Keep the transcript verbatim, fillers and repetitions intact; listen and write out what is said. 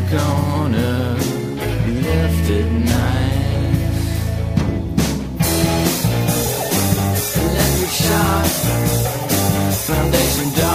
gonna be left at night. Electric shock, foundation dark.